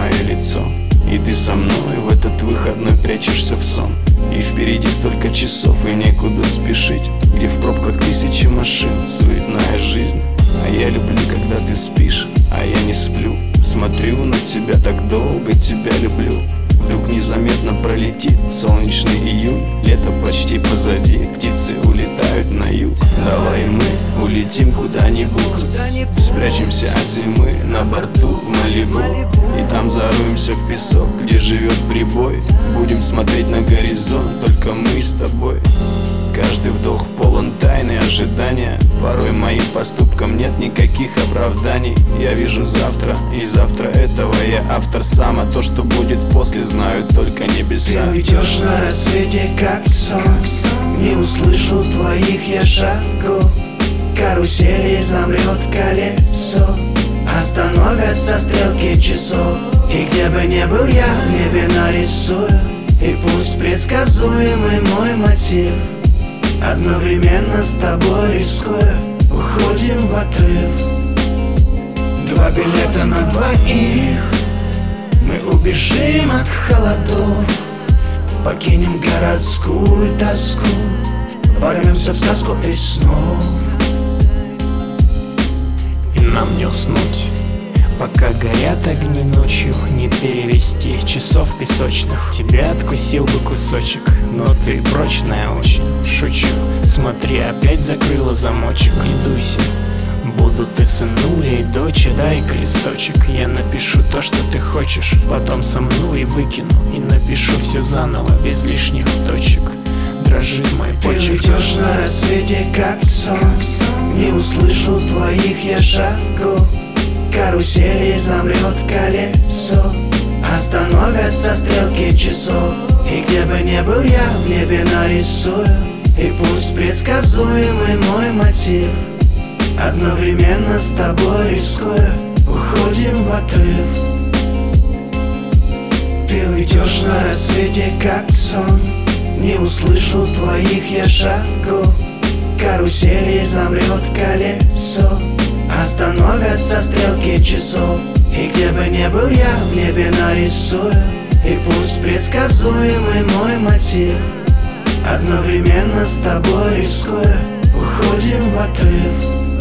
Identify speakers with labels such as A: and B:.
A: мое лицо. И ты со мной в этот выходной прячешься в сон. И впереди столько часов и некуда спешить, где в пробках тысячи машин, суетная жизнь. А я люблю, когда ты спишь, а я не сплю. Смотрю на тебя так долго, тебя люблю. Вдруг незаметно пролетит солнечный июль. Лето почти позади, птицы улетают на юг. Давай мы улетим куда-нибудь, спрячемся от зимы на борту в Малибу. И там зароемся в песок, где живет прибой. Будем смотреть на горизонт, только мы с тобой. Каждый вдох полон тайны ожидания. Порой моим поступкам нет никаких оправданий. Я вижу завтра, и завтра этого я автор сам. А то, что будет после, знают только небеса.
B: Ты уйдешь на рассвете, как сон. Не услышу твоих я шагов. Карусели замрет колесо. Остановятся стрелки часов. И где бы ни был я, в небе нарисую. И пусть предсказуемый мой мотив. Одновременно с тобой рискуя, уходим в отрыв. Два билета на двоих. Мы убежим от холодов. Покинем городскую тоску. Ворвемся в сказку из снов.
C: И нам не уснуть, пока горят огни ночью. Не перевести часов песочных. Тебя откусил бы кусочек, но ты прочная очень. Шучу, смотри, опять закрыла замочек. Не дуйся, буду ты сынулей, дочь, дай листочек. Я напишу то, что ты хочешь, потом сомну и выкину. И напишу все заново, без лишних точек. Дрожит мой почерк.
B: Ты уйдешь на рассвете, как сон. Не услышу твоих я шагов. Карусели замрет колесо. Остановятся стрелки часов. И где бы ни был я, в небе нарисую. И пусть предсказуемый мой мотив. Одновременно с тобой рискуя, уходим в отрыв. Ты уйдешь на рассвете, как сон. Не услышу твоих я шагов. Карусели замрет колесо. Остановятся стрелки часов. И где бы ни был я, в небе нарисую. И пусть предсказуемый мой мотив. Одновременно с тобой рискуя, уходим в отрыв.